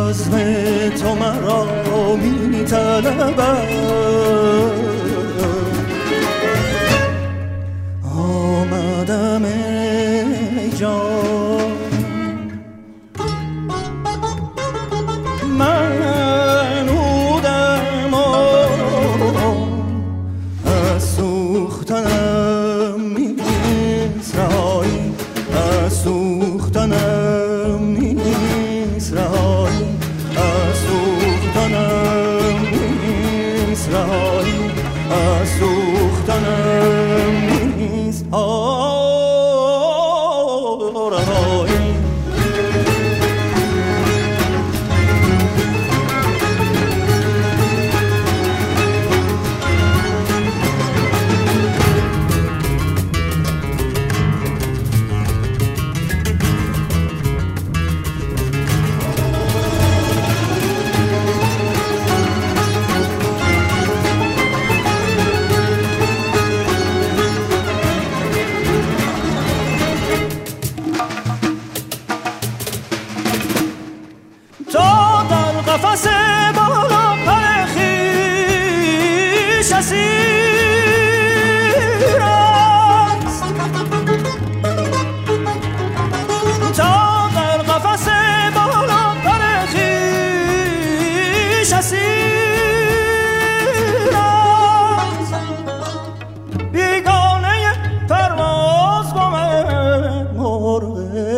بزم تو مرا می طلبد، آمدم ای جان. من بودم از سوختنم نیست رهایی، از سوختنم نیست رهایی، از سوختنم نیست رهایی، از سوختنم نیست رهایی. قفس بالا پر خویش اسیر است، تا در قفس بالا پر خویش اسیر است. بیگانه پرواز با من مرغ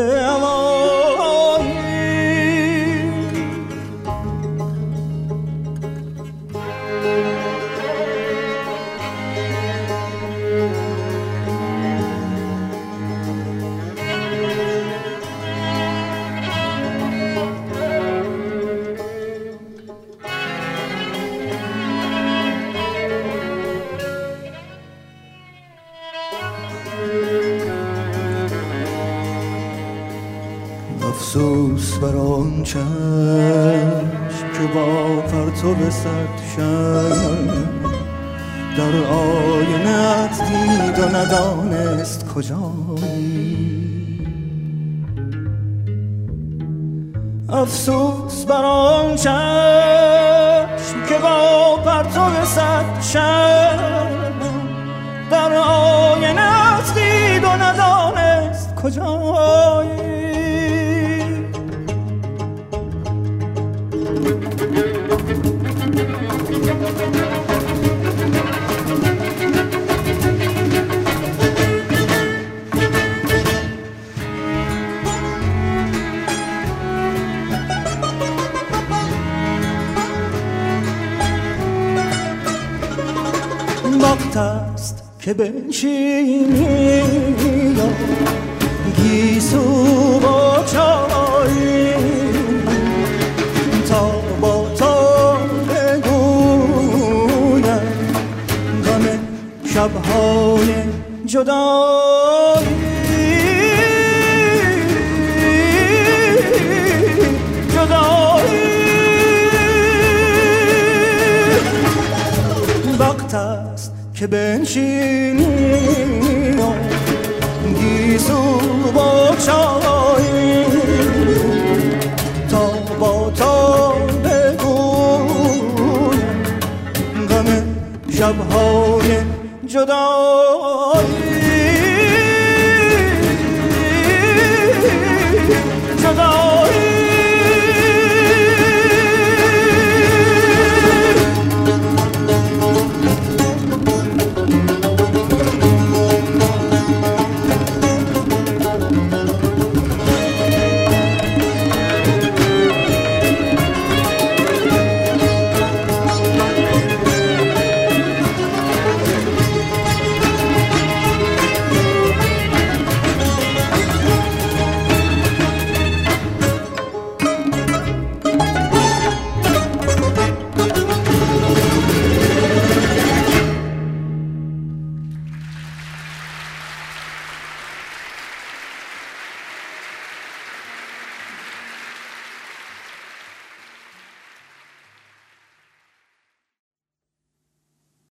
افسوس بر آن چشم که با پرتو صد شمع در آینه‌ات دید و ندانست کجایی. افسوس بر آن چشم که با پرتو صد شمع در آینه‌ات دید و ندانست کجایی. وقت است که بنشینی گیسو با چای، تا با تو بگویم غم شب‌های جدایی. وقت است که بنشینی گیسو با چای، تا با تو بگویم غم شب‌های جدایی.